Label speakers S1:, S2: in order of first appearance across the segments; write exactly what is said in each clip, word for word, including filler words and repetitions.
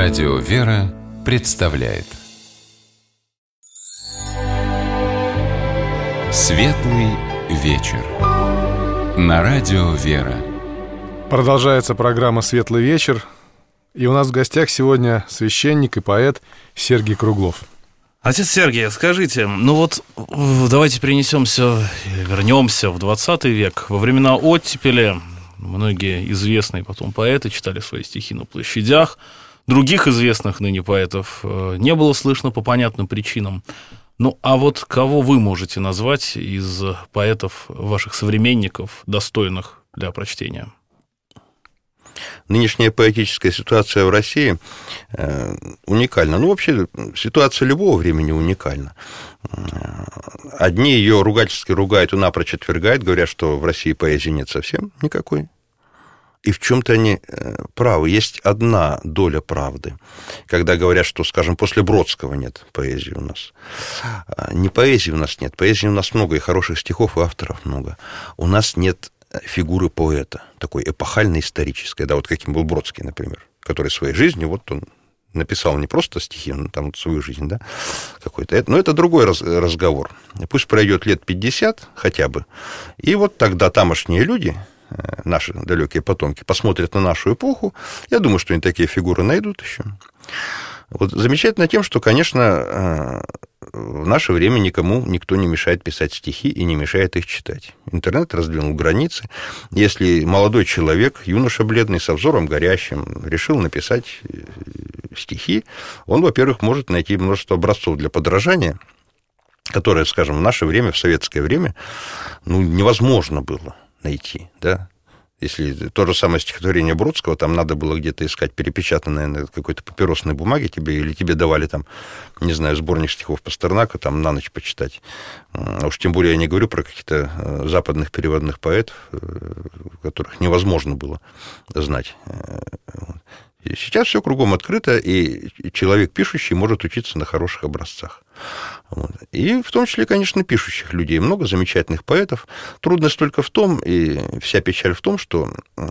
S1: Радио «Вера» представляет Светлый вечер на Радио «Вера».
S2: Продолжается программа «Светлый вечер». И у нас в гостях сегодня священник и поэт Сергий Круглов.
S3: Отец Сергий, скажите, ну вот давайте перенесемся, вернемся в двадцатый век. Во времена оттепели многие известные потом поэты читали свои стихи на площадях. Других известных ныне поэтов не было слышно по понятным причинам. Ну, а вот кого вы можете назвать из поэтов, ваших современников, достойных для прочтения?
S4: Нынешняя поэтическая ситуация в России э, уникальна. Ну, вообще, ситуация любого времени уникальна. Одни ее ругательски ругают и напрочь отвергают, говорят, что в России поэзии нет совсем никакой. И в чем-то они правы. Есть одна доля правды, когда говорят, что, скажем, после Бродского нет поэзии у нас. Не поэзии у нас нет, поэзии у нас много, и хороших стихов, и авторов много. У нас нет фигуры поэта, такой эпохальной, исторической, да, вот каким был Бродский, например, который своей жизнью, вот он написал не просто стихи, но там вот свою жизнь, да, какой-то. Но это другой раз, разговор. Пусть пройдет лет пятьдесят хотя бы, и вот тогда тамошние люди, наши далекие потомки, посмотрят на нашу эпоху, я думаю, что они такие фигуры найдут еще. Вот замечательно тем, что, конечно, в наше время никому никто не мешает писать стихи и не мешает их читать. Интернет раздвинул границы. Если молодой человек, юноша бледный, со взором горящим, решил написать стихи, он, во-первых, может найти множество образцов для подражания, которые, скажем, в наше время, в советское время, ну, невозможно было найти, да. Если то же самое стихотворение Бродского, там надо было где-то искать перепечатанное на какой-то папиросной бумаге тебе, или тебе давали там, не знаю, сборник стихов Пастернака, там на ночь почитать. А уж тем более я не говорю про каких-то западных переводных поэтов, которых невозможно было знать. И сейчас все кругом открыто, и человек пишущий может учиться на хороших образцах. Вот. И в том числе, конечно, пишущих людей. Много замечательных поэтов. Трудность только в том, и вся печаль в том, что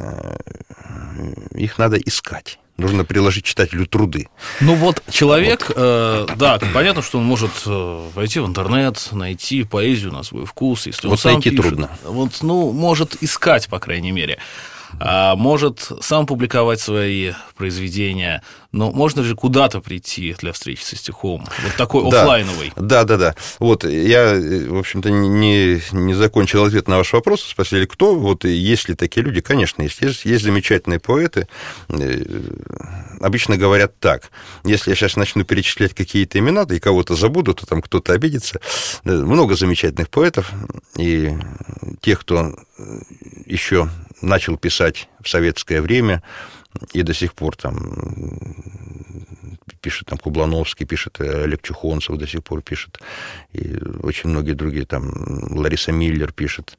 S4: их надо искать. Нужно приложить читателю труды.
S3: Ну вот человек, вот. Э, да, понятно, что он может войти в интернет, найти поэзию на свой вкус, если он
S4: вот
S3: сам
S4: найти
S3: пишет.
S4: Трудно.
S3: Вот, ну, может искать, по крайней мере. А может сам публиковать свои произведения, но можно же куда-то прийти для встречи со стихом, вот такой
S4: да,
S3: офлайновый.
S4: Да, да, да. Вот я, в общем-то, не, не закончил ответ на ваш вопрос, спросили, кто, вот есть ли такие люди? Конечно, есть. Есть, есть замечательные поэты. Обычно говорят так, если я сейчас начну перечислять какие-то имена, да и кого-то забуду, то там кто-то обидится. Много замечательных поэтов, и тех, кто еще начал писать в советское время и до сих пор там пишет там Кублановский, пишет Олег Чухонцев, до сих пор пишет, и очень многие другие, там Лариса Миллер пишет.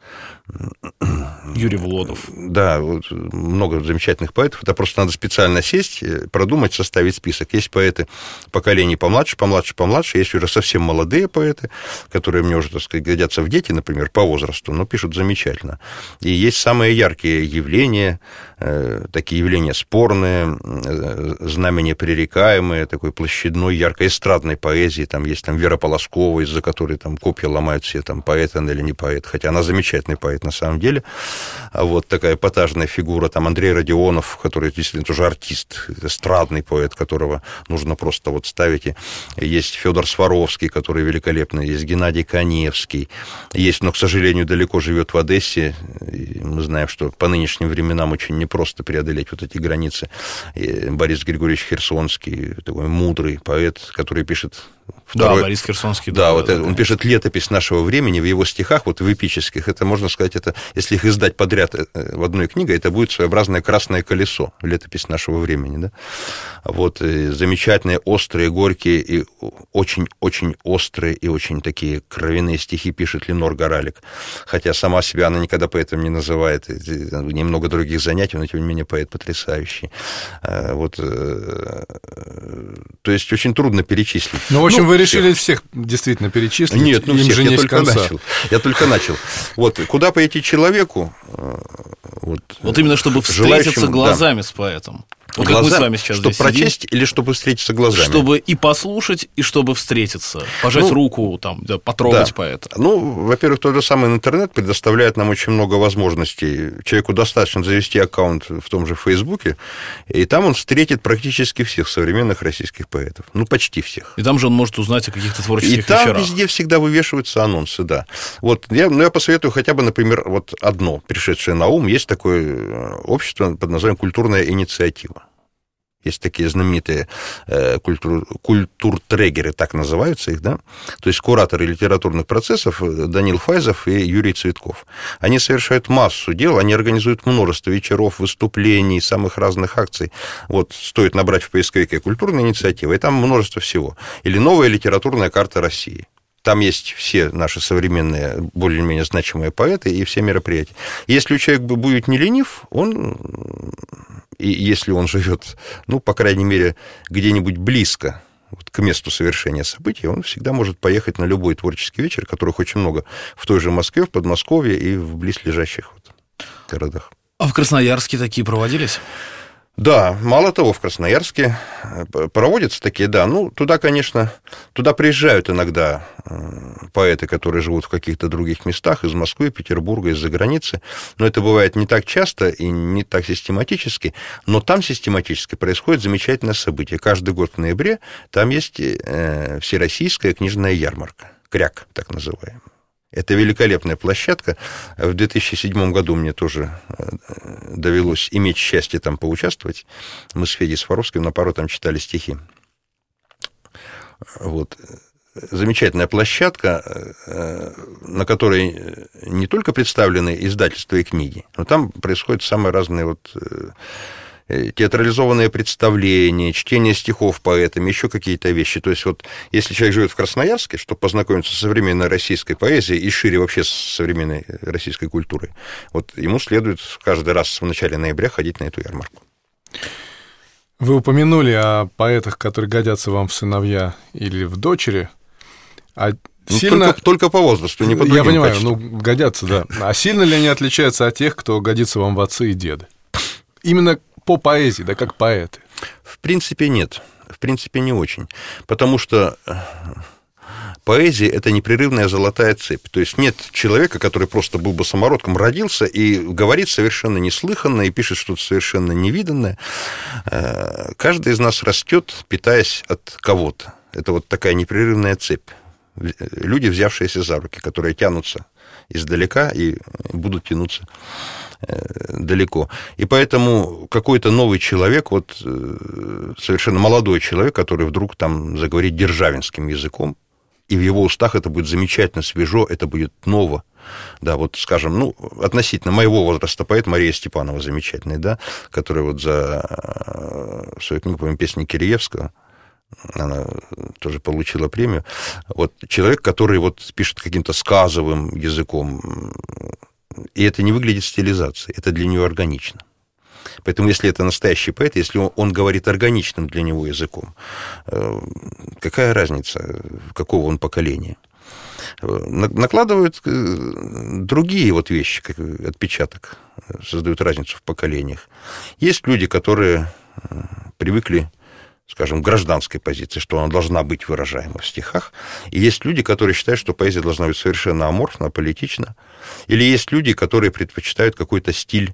S3: Юрий Влодов.
S4: Да, вот, много замечательных поэтов. Это просто надо специально сесть, продумать, составить список. Есть поэты поколений помладше, помладше, помладше, есть уже совсем молодые поэты, которые мне уже, так сказать, годятся в дети, например, по возрасту, но пишут замечательно. И есть самые яркие явления, э, такие явления спорные, э, знамения пререкаемые, такой площадной, ярко-эстрадной поэзии. Там есть там Вера Полоскова, из-за которой там копья ломают все, там, поэт она или не поэт, хотя она замечательный поэт на самом деле. А вот такая эпатажная фигура, там Андрей Родионов, который действительно тоже артист, эстрадный поэт, которого нужно просто вот ставить. И есть Федор Сваровский, который великолепный, есть Геннадий Каневский, есть, но, к сожалению, далеко живет в Одессе. И мы знаем, что по нынешним временам очень непросто преодолеть вот эти границы. И Борис Григорьевич Херсонский, такой мудрый поэт, который пишет... Второй...
S3: Да, Борис Херсонский.
S4: Да,
S3: да,
S4: вот
S3: да,
S4: это,
S3: да,
S4: он
S3: да.
S4: пишет летопись нашего времени в его стихах, вот в эпических. Это, можно сказать, это, если их издать подряд в одной книге, это будет своеобразное красное колесо, летопись нашего времени. Да? Вот, замечательные, острые, горькие и очень-очень острые и очень такие кровяные стихи пишет Ленор Горалик. Хотя сама себя она никогда поэтом не называет. Немного других занятий, но, тем не менее, поэт потрясающий. Вот, то есть, очень трудно перечислить.
S2: Ну, в общем,
S4: ну,
S2: вы решили всех, всех действительно перечислить?
S4: Нет, ну
S2: им
S4: всех,
S2: же
S4: я
S2: не
S4: только
S2: конца.
S4: начал. Я только начал. Вот, куда пойти человеку? Вот,
S3: вот именно, чтобы встретиться
S4: желающему,
S3: глазами
S4: да,
S3: с поэтом. Вот как мы с вами сейчас
S4: чтобы
S3: здесь сидим.
S4: прочесть или чтобы встретиться глазами?
S3: Чтобы и послушать, и чтобы встретиться. Пожать ну, руку, там, да, потрогать да. поэта.
S4: Ну, во-первых, тот же самый интернет предоставляет нам очень много возможностей. Человеку достаточно завести аккаунт в том же Фейсбуке, и там он встретит практически всех современных российских поэтов. Ну, почти всех.
S3: И там же он может узнать о каких-то творческих
S4: и там
S3: вечерах.
S4: Везде всегда вывешиваются анонсы, да. Вот я, ну, я посоветую хотя бы, например, вот одно, пришедшее на ум. Есть такое общество под названием «Культурная инициатива». Есть такие знаменитые э, культур, культуртрегеры, так называются их, да? То есть кураторы литературных процессов Данил Файзов и Юрий Цветков. Они совершают массу дел, они организуют множество вечеров, выступлений, самых разных акций. Вот стоит набрать в поисковике «Культурная инициатива», и там множество всего. Или «Новая литературная карта России». Там есть все наши современные, более-менее значимые поэты и все мероприятия. Если у человека будет не ленив, он, и если он живет, ну, по крайней мере, где-нибудь близко вот, к месту совершения событий, он всегда может поехать на любой творческий вечер, которых очень много в той же Москве, в Подмосковье и в близлежащих вот городах.
S3: А в Красноярске такие проводились?
S4: Да, мало того, в Красноярске проводятся такие, да, ну, туда, конечно, туда приезжают иногда поэты, которые живут в каких-то других местах, из Москвы, Петербурга, из-за границы, но это бывает не так часто и не так систематически, но там систематически происходит замечательное событие. Каждый год в ноябре там есть э, всероссийская книжная ярмарка, КРЯК, так называемая. Это великолепная площадка. В две тысячи седьмом году мне тоже довелось иметь счастье там поучаствовать. Мы с Федей Сваровским на пару там читали стихи. Вот. Замечательная площадка, на которой не только представлены издательства и книги, но там происходят самые разные вот театрализованные представления, чтение стихов поэтами, еще какие-то вещи. То есть вот если человек живет в Красноярске, чтобы познакомиться с современной российской поэзией и шире вообще с современной российской культурой, вот ему следует каждый раз в начале ноября ходить на эту ярмарку.
S2: Вы упомянули о поэтах, которые годятся вам в сыновья или в дочери. А
S4: ну,
S2: сильно...
S4: только, только по возрасту, не по другим
S2: Я понимаю,
S4: качествам.
S2: ну, годятся, да. А сильно ли они отличаются от тех, кто годится вам в отцы и деды? Именно по поэзии, да, как поэты?
S4: В принципе, нет. В принципе, не очень. Потому что поэзия – это непрерывная золотая цепь. То есть нет человека, который просто был бы самородком, родился и говорит совершенно неслыханное, и пишет что-то совершенно невиданное. Каждый из нас растет, питаясь от кого-то. Это вот такая непрерывная цепь. Люди, взявшиеся за руки, которые тянутся издалека и будут тянуться далеко. И поэтому какой-то новый человек, вот совершенно молодой человек, который вдруг там заговорит державинским языком, и в его устах это будет замечательно свежо, это будет ново. Да, вот, скажем, ну, относительно моего возраста поэт Мария Степанова замечательная, да, которая вот за свою книгу, по-моему, «Песни Киреевского», она тоже получила премию. Вот человек, который вот пишет каким-то сказовым языком, и это не выглядит стилизацией, это для нее органично. Поэтому, если это настоящий поэт, если он, он говорит органичным для него языком, какая разница, какого он поколения? Накладывают другие вот вещи, как отпечаток, создают разницу в поколениях. Есть люди, которые привыкли, скажем, к гражданской позиции, что она должна быть выражаема в стихах. И есть люди, которые считают, что поэзия должна быть совершенно аморфна, аполитична. Или есть люди, которые предпочитают какой-то стиль,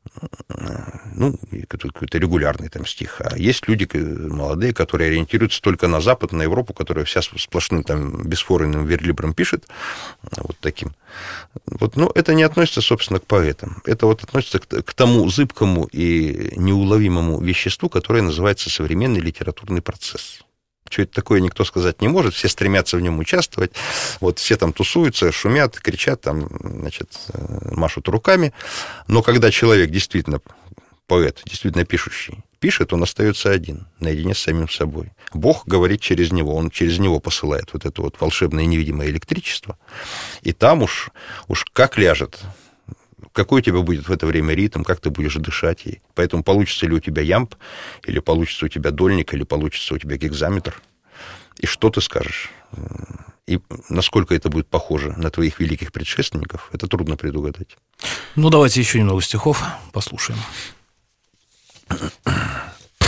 S4: ну, какой-то регулярный там стих. А есть люди молодые, которые ориентируются только на Запад, на Европу, которая вся сплошным там бесформенным верлибром пишет, вот таким. Вот, но это не относится, собственно, к поэтам. Это вот относится к, к тому зыбкому и неуловимому веществу, которое называется современный литературный процесс. Что это такое, никто сказать не может, все стремятся в нем участвовать, вот все там тусуются, шумят, кричат, там, значит, машут руками, но когда человек действительно поэт, действительно пишущий, пишет, он остается один, наедине с самим собой. Бог говорит через него, он через него посылает вот это вот волшебное невидимое электричество, и там уж, уж как ляжет, какой у тебя будет в это время ритм, как ты будешь дышать. И поэтому получится ли у тебя ямб, или получится у тебя дольник, или получится у тебя гекзаметр. И что ты скажешь? И насколько это будет похоже на твоих великих предшественников, это трудно предугадать.
S3: Ну, давайте еще немного стихов послушаем.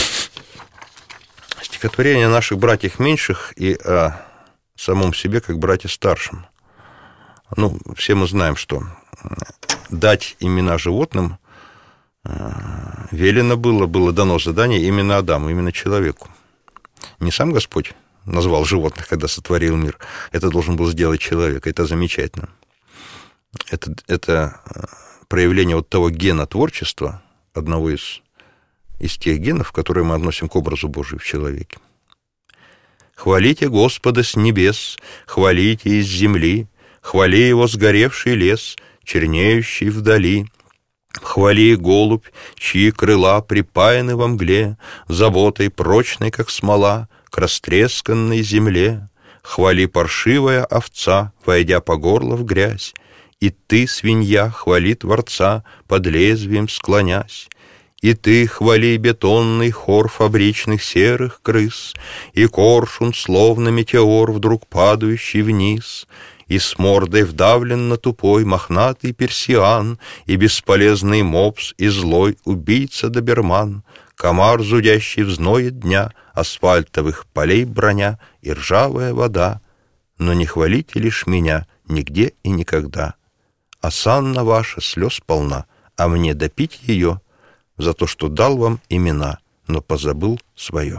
S4: стихотворение о наших братьях меньших и о самом себе как брате старшем. Ну, все мы знаем, что дать имена животным велено было, было дано задание именно Адаму, именно человеку. Не сам Господь назвал животных, когда сотворил мир. Это должен был сделать человек. Это замечательно. Это, это проявление вот того гена творчества, одного из, из тех генов, которые мы относим к образу Божию в человеке. «Хвалите Господа с небес, хвалите из земли, хвали его сгоревший лес, чернеющий вдали. Хвали, голубь, чьи крыла припаяны во мгле, заботой прочной, как смола, к растресканной земле. Хвали, паршивая овца, войдя по горло в грязь, и ты, свинья, хвали Творца, под лезвием склонясь. И ты, хвали, бетонный хор фабричных серых крыс, и коршун, словно метеор, вдруг падающий вниз, и с мордой вдавленно тупой мохнатый персиан, и бесполезный мопс, и злой убийца-доберман, комар, зудящий в зное дня, асфальтовых полей броня и ржавая вода. Но не хвалите лишь меня нигде и никогда. Осанна ваша слез полна, а мне допить ее за то, что дал вам имена, но позабыл свое».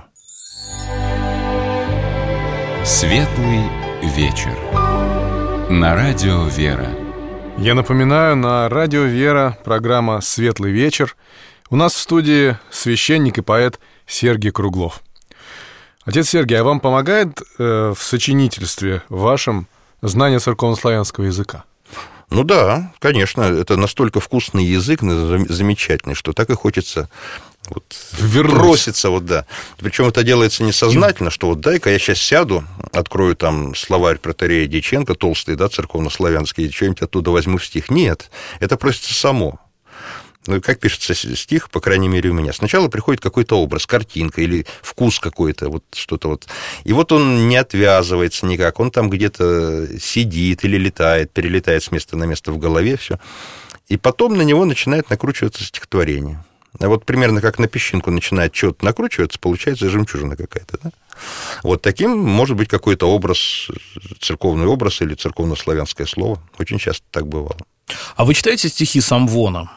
S1: Светлый вечер. На радио «Вера».
S2: Я напоминаю, на радио «Вера» программа «Светлый вечер». У нас в студии священник и поэт Сергий Круглов. Отец Сергий, а вам помогает э, в сочинительстве вашем знание церковнославянского языка?
S4: Ну да, конечно, это настолько вкусный язык, замечательный, что так и хочется вот броситься, вот да. Причем это делается несознательно, что вот дай-ка я сейчас сяду, открою там словарь протоиерея Дьяченко, толстый, да, церковнославянский, и что-нибудь оттуда возьму в стих. Нет, это просится само. Ну, как пишется стих, по крайней мере, у меня. Сначала приходит какой-то образ, картинка или вкус какой-то, вот что-то вот. И вот он не отвязывается никак, он там где-то сидит или летает, перелетает с места на место в голове, все. И потом на него начинает накручиваться стихотворение. А вот примерно как на песчинку начинает что-то накручиваться, получается жемчужина какая-то, да? Вот таким может быть какой-то образ, церковный образ или церковнославянское слово. Очень часто так бывало.
S3: А вы читаете стихи Самвона?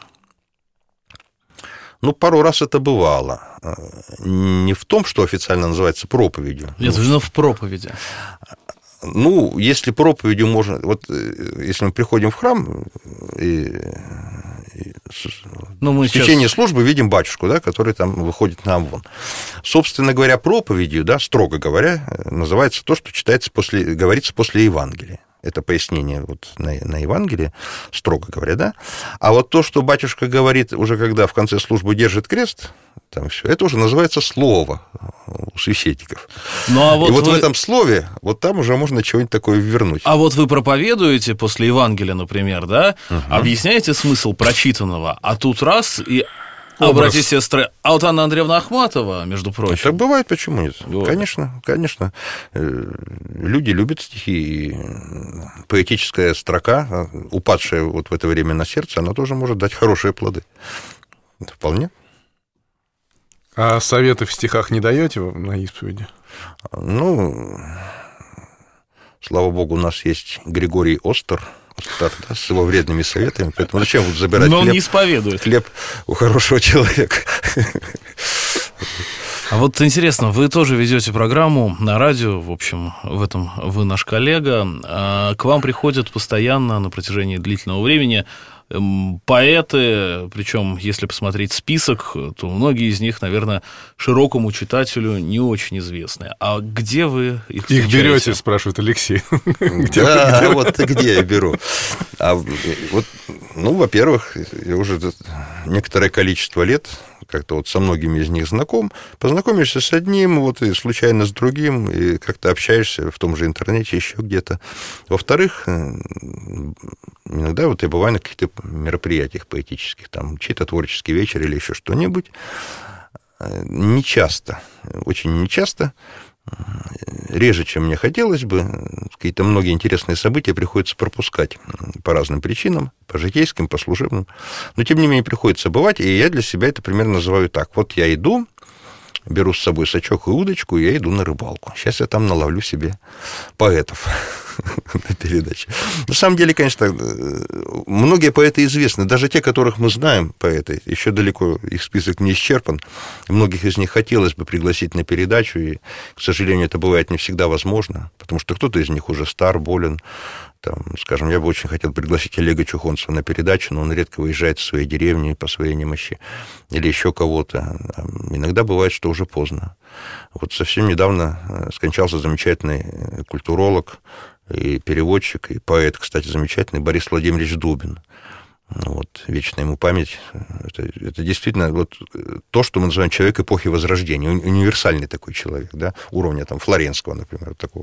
S4: Ну, пару раз это бывало. Не в том, что официально называется проповедью.
S3: Нет, ну, в проповеди.
S4: Ну, если проповедью можно... Вот если мы приходим в храм, и, и ну, мы в сейчас... течение службы видим батюшку, да, который там выходит на амвон. Собственно говоря, проповедью, да, строго говоря, называется то, что читается после, говорится после Евангелия. Это пояснение вот на, на Евангелие, строго говоря, да. А вот то, что батюшка говорит уже когда в конце службы держит крест, там все, это уже называется слово у священников. Ну, а вот И вот вы... в этом слове, вот там уже можно чего-нибудь такое вернуть.
S3: А вот вы проповедуете после Евангелия, например, да, угу. Объясняете смысл прочитанного, а тут раз и... А, братья и сестры, а вот Анна Андреевна Ахматова, между прочим.
S4: Так бывает, почему нет? Вот. Конечно, конечно. Люди любят стихи, и поэтическая строка, упадшая вот в это время на сердце, она тоже может дать хорошие плоды. Это вполне.
S2: А советы в стихах не даете на исповеди?
S4: Ну, слава богу, у нас есть Григорий Остер, да, с его вредными советами, поэтому зачем вот забирать
S3: Но он
S4: хлеб,
S3: не исповедует.
S4: хлеб у хорошего человека?
S3: А вот интересно, вы тоже ведете программу на радио, в общем, в этом вы наш коллега. К вам приходят постоянно на протяжении длительного времени поэты, причем, если посмотреть список, то многие из них, наверное, широкому читателю не очень известны. А где вы их встречаете?
S2: Их берете, спрашивает Алексей.
S4: Да, вот где я беру. Ну, во-первых, я уже некоторое количество лет как-то вот со многими из них знаком, познакомишься с одним, вот и случайно с другим, и как-то общаешься в том же интернете, еще где-то. Во-вторых, иногда вот я бываю на каких-то мероприятиях поэтических, там, чей-то творческий вечер или еще что-нибудь. Не часто, очень нечасто, реже, чем мне хотелось бы. Какие-то многие интересные события приходится пропускать по разным причинам, по житейским, по служебным. Но, тем не менее, приходится бывать, и я для себя это примерно называю так. Вот я иду, беру с собой сачок и удочку, и я иду на рыбалку. Сейчас я там наловлю себе поэтов на передаче. На самом деле, конечно, многие поэты известны. Даже те, которых мы знаем, поэты, еще далеко их список не исчерпан. Многих из них хотелось бы пригласить на передачу, и, к сожалению, это бывает не всегда возможно, потому что кто-то из них уже стар, болен. Там, скажем, я бы очень хотел пригласить Олега Чухонцева на передачу, но он редко выезжает в своей деревне по своей немощи, или еще кого-то. Иногда бывает, что уже поздно. Вот совсем недавно скончался замечательный культуролог и переводчик, и поэт, кстати, замечательный, Борис Владимирович Дубин. Вот, вечная ему память. Это, это действительно вот то, что мы называем человек эпохи Возрождения. Универсальный такой человек, да, уровня там Флоренского, например, такого.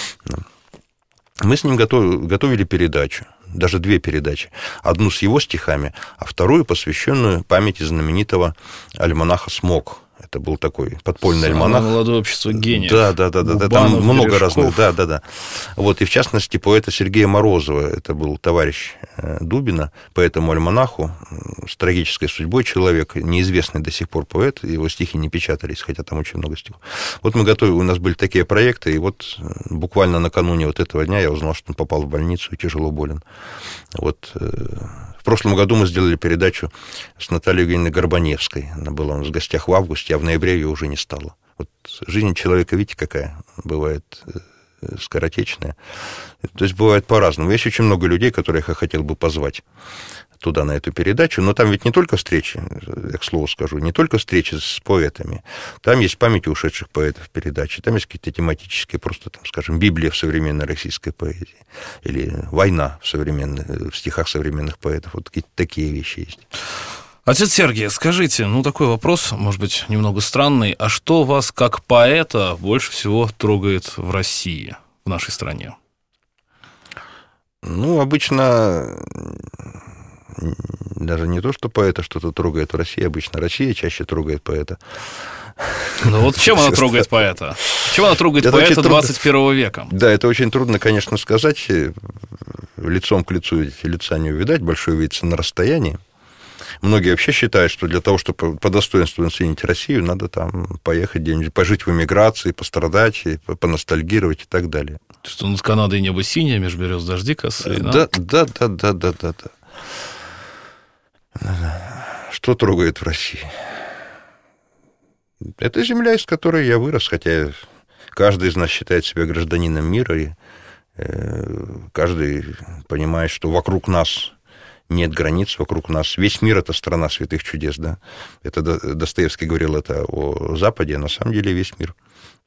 S4: Мы с ним готов, готовили передачу, даже две передачи. Одну с его стихами, а вторую, посвященную памяти знаменитого альманаха «Смок». Это был такой подпольный
S3: Самое
S4: альманах.
S3: Молодое общество гениев.
S4: Да, да, да, да, да. Там много разных. Да, да, да. Вот, и в частности, поэта Сергея Морозова, это был товарищ Дубина, по этому альманаху, с трагической судьбой человек, неизвестный до сих пор поэт, его стихи не печатались, хотя там очень много стихов. Вот мы готовили, у нас были такие проекты, и вот буквально накануне вот этого дня я узнал, что он попал в больницу и тяжело болен. Вот. В прошлом году мы сделали передачу с Натальей Евгеньевной Горбаневской. Она была у нас в гостях в августе, а в ноябре ее уже не стало. Вот жизнь человека, видите, какая бывает скоротечная. То есть бывает по-разному. Есть очень много людей, которых я хотел бы позвать туда, на эту передачу, но там ведь не только встречи, я к слову скажу, не только встречи с поэтами, там есть память ушедших поэтов в передаче, там есть какие-то тематические, просто, там, скажем, Библия в современной российской поэзии, или война в, современных, в стихах современных поэтов, вот какие-то такие вещи есть.
S3: Отец Сергий, скажите, ну, такой вопрос, может быть, немного странный, а что вас, как поэта, больше всего трогает в России, в нашей стране?
S4: Ну, обычно даже не то, что поэта что-то трогает в России, обычно Россия чаще трогает поэта.
S3: Ну вот чем она трогает поэта? Чем она трогает
S4: это
S3: поэта двадцать первого века?
S4: Да, это очень трудно, конечно, сказать. Лицом к лицу эти лица не увидать, большое видится на расстоянии. Многие вообще считают, что для того, чтобы по достоинству оценить Россию, надо там поехать где-нибудь, пожить в эмиграции, пострадать, поностальгировать и так далее.
S3: Что над Канадой небо синее, меж берез дожди косые.
S4: Да, да, да, да, да, да, да. Что трогает в России? Это земля, из которой я вырос, хотя каждый из нас считает себя гражданином мира, и каждый понимает, что вокруг нас нет границ, вокруг нас весь мир — это страна святых чудес, да. Это Достоевский говорил это о Западе, а на самом деле весь мир.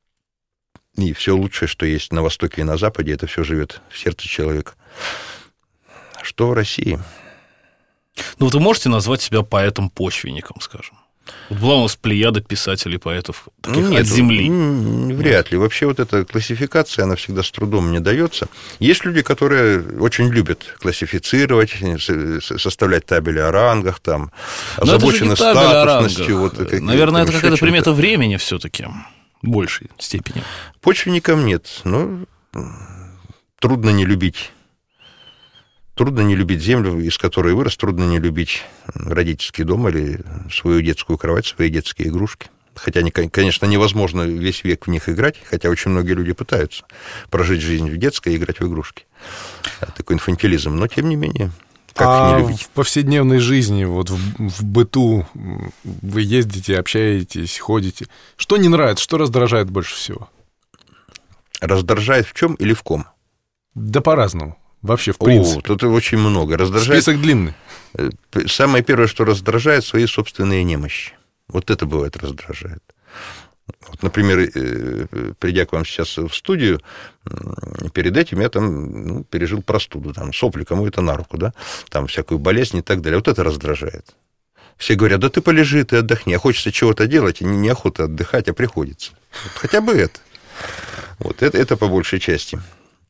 S4: И все лучшее, что есть на Востоке и на Западе, это все живет в сердце человека. Что в России?
S3: Ну, вот вы можете назвать себя поэтом-почвенником, скажем? Вот была у нас плеяда писателей, поэтов таких
S4: Нет,
S3: от земли.
S4: Вряд ли. Вообще вот эта классификация, она всегда с трудом мне дается. Есть люди, которые очень любят классифицировать, составлять табели о рангах, там, озабочены статусностью. Вот,
S3: наверное, это какая-то примета времени все-таки в большей степени.
S4: Почвенникам нет. Но трудно не любить. Трудно не любить землю, из которой вырос, трудно не любить родительский дом или свою детскую кровать, свои детские игрушки. Хотя, конечно, невозможно весь век в них играть, хотя очень многие люди пытаются прожить жизнь в детской и играть в игрушки. Такой инфантилизм, но тем не менее, как
S2: а
S4: не любить?
S2: В повседневной жизни, вот в, в быту вы ездите, общаетесь, ходите. Что не нравится, что раздражает больше всего?
S4: Раздражает в чем или в ком?
S2: Да по-разному. Вообще, в принципе.
S4: О, тут очень много. Раздражает...
S2: Список длинный.
S4: Самое первое, что раздражает, свои собственные немощи. Вот это бывает раздражает. Вот, например, придя к вам сейчас в студию, перед этим я там ну, пережил простуду, там, сопли, кому это на руку, да, там всякую болезнь и так далее. Вот это раздражает. Все говорят, да ты полежи, ты отдохни. А хочется чего-то делать, и неохота отдыхать, а приходится. Вот, хотя бы это. Вот это, это по большей части.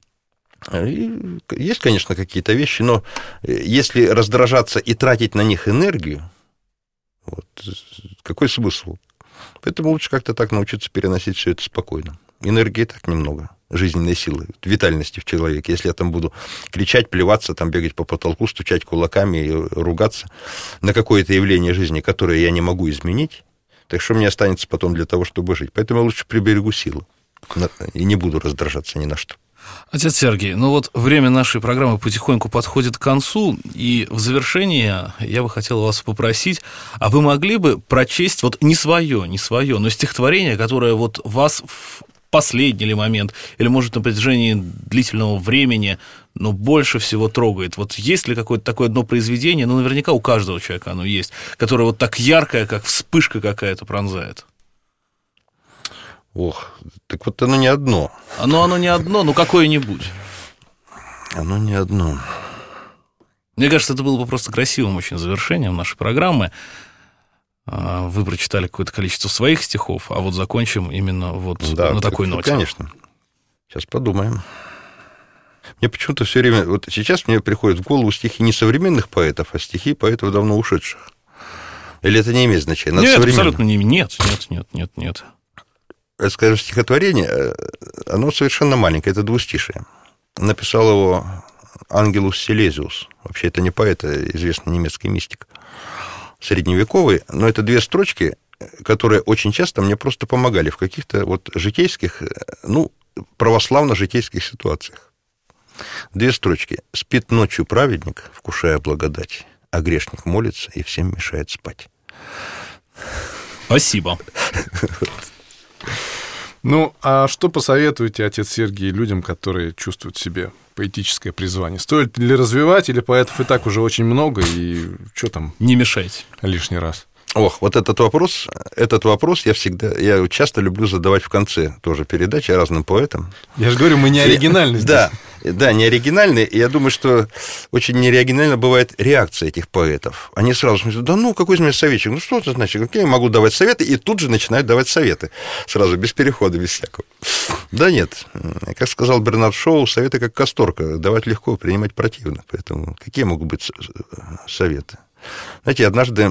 S4: И есть, конечно, какие-то вещи, но если раздражаться и тратить на них энергию, вот, какой смысл? Поэтому лучше как-то так научиться переносить все это спокойно. Энергии так немного, жизненной силы, витальности в человеке. Если я там буду кричать, плеваться, там бегать по потолку, стучать кулаками и ругаться на какое-то явление жизни, которое я не могу изменить, Так что мне останется потом для того, чтобы жить? Поэтому я лучше приберегу силы и не буду раздражаться ни на что.
S3: Отец Сергий, ну вот время нашей программы потихоньку подходит к концу, и в завершение я бы хотел вас попросить, а вы могли бы прочесть вот не свое, не свое, но стихотворение, которое вот вас в последний ли момент, или, может, на протяжении длительного времени, но больше всего трогает? Вот есть ли какое-то такое одно произведение, ну, наверняка у каждого человека оно есть, которое вот так яркое, как вспышка какая-то пронзает?
S4: Ох, так вот оно не одно.
S3: Оно, оно не одно, но какое-нибудь.
S4: Оно не одно.
S3: Мне кажется, это было бы просто красивым очень завершением нашей программы. Вы прочитали какое-то количество своих стихов, а вот закончим именно вот да, на такой ноте.
S4: Конечно. Сейчас подумаем. Мне почему-то все время... Вот сейчас мне приходят в голову стихи не современных поэтов, а стихи поэтов давно ушедших. Или это не имеет значения? Надо
S3: нет, абсолютно не... Нет, нет, нет, нет, нет.
S4: Скажем, стихотворение, оно совершенно маленькое, это двустишие. Написал его Ангелус Силезиус. Вообще, это не поэт, а известный немецкий мистик. Средневековый, но это две строчки, которые очень часто мне просто помогали в каких-то вот житейских, ну, православно-житейских ситуациях. Две строчки. «Спит ночью праведник, вкушая благодать, а грешник молится и всем мешает спать».
S3: Спасибо.
S2: Ну, а что посоветуете, отец Сергий, людям, которые чувствуют в себе поэтическое призвание? Стоит ли развивать, или поэтов и так уже очень много, и что там?
S3: Не мешайте.
S2: Лишний раз.
S4: Ох, вот этот вопрос, этот вопрос я всегда, я часто люблю задавать в конце тоже передачи разным поэтам.
S2: Я же говорю, мы не оригинальны здесь.
S4: Да, да, не оригинальны, и я думаю, что очень неоригинально бывает реакция этих поэтов. Они сразу говорят, да ну, какой из меня советчик, ну что это значит, какие я могу давать советы, и тут же начинают давать советы, сразу, без перехода, без всякого. Да нет, как сказал Бернард Шоу, советы как касторка, давать легко, принимать противно, поэтому какие могут быть советы? Знаете, однажды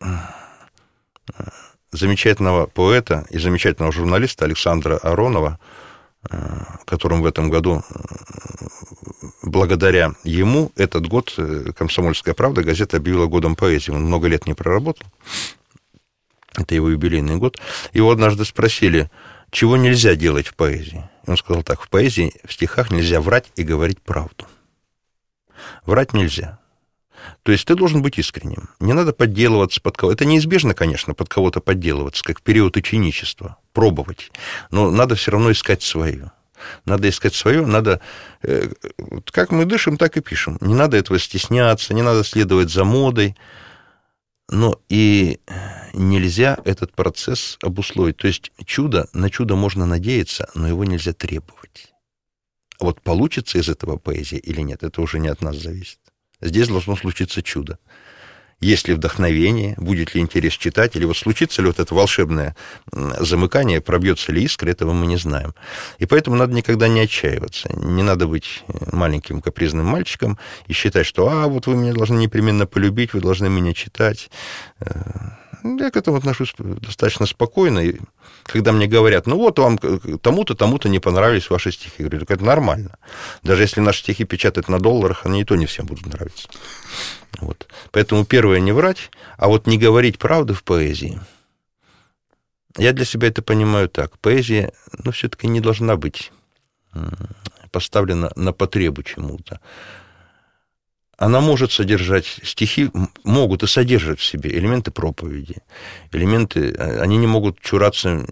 S4: замечательного поэта и замечательного журналиста Александра Аронова, которым в этом году, благодаря ему, этот год «Комсомольская правда» газета объявила годом поэзии. Он много лет не проработал. Это его юбилейный год. Его однажды спросили, чего нельзя делать в поэзии. И он сказал так, в поэзии, в стихах нельзя врать и говорить правду. Врать нельзя. То есть ты должен быть искренним. Не надо подделываться под кого-то. Это неизбежно, конечно, под кого-то подделываться, как в период ученичества, пробовать. Но надо все равно искать свое. Надо искать свое, надо... Как мы дышим, так и пишем. Не надо этого стесняться, не надо следовать за модой. Но и нельзя этот процесс обусловить. То есть чудо, на чудо можно надеяться, но его нельзя требовать. А вот получится из этого поэзия или нет, это уже не от нас зависит. Здесь должно случиться чудо. Есть ли вдохновение, будет ли интерес читателей, вот случится ли вот это волшебное замыкание, пробьется ли искра, этого мы не знаем. И поэтому надо никогда не отчаиваться. Не надо быть маленьким капризным мальчиком и считать, что «а, вот вы меня должны непременно полюбить, вы должны меня читать». Я к этому отношусь достаточно спокойно. И когда мне говорят, ну вот вам тому-то, тому-то не понравились ваши стихи, я говорю, так это нормально. Даже если наши стихи печатают на долларах, они и то не всем будут нравиться. Вот. Поэтому первое — не врать, а вот не говорить правды в поэзии. Я для себя это понимаю так. Поэзия, ну, все-таки не должна быть поставлена на потребу чему-то. Она может содержать, стихи могут и содержат в себе элементы проповеди, элементы, они не могут чураться,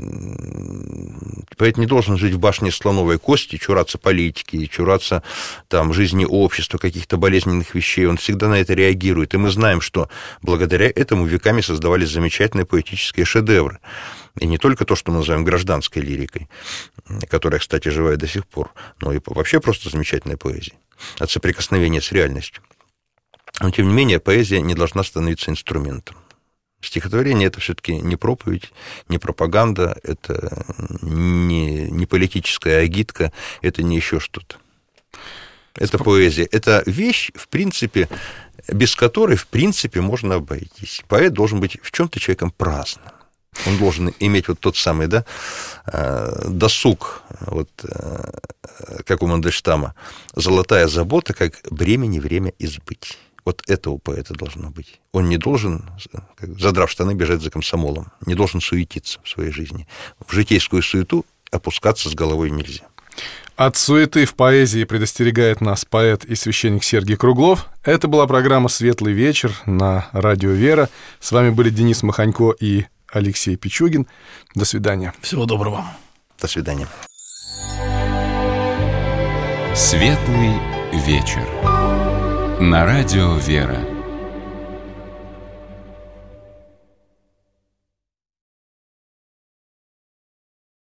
S4: поэт не должен жить в башне слоновой кости, чураться политики, чураться там, жизни общества, каких-то болезненных вещей, он всегда на это реагирует, и мы знаем, что благодаря этому веками создавались замечательные поэтические шедевры. И не только то, что мы называем гражданской лирикой, которая, кстати, живая до сих пор, но и вообще просто замечательная поэзия от соприкосновения с реальностью. Но, тем не менее, поэзия не должна становиться инструментом. Стихотворение — это все-таки не проповедь, не пропаганда, это не, не политическая агитка, это не еще что-то. Это поэзия. Это вещь, в принципе, без которой, в принципе, можно обойтись. Поэт должен быть в чем-то человеком праздным. Он должен иметь вот тот самый, да, досуг, вот, как у Мандельштама, золотая забота, как бремени время избыть. Вот это у поэта должно быть. Он не должен, задрав штаны, бежать за комсомолом, не должен суетиться в своей жизни. В житейскую суету опускаться с головой нельзя.
S2: От суеты в поэзии предостерегает нас поэт и священник Сергий Круглов. Это была программа «Светлый вечер» на радио «Вера». С вами были Денис Маханько и Алексей Пичугин. До свидания.
S3: Всего доброго.
S4: До свидания.
S1: «Светлый вечер» на радио «Вера».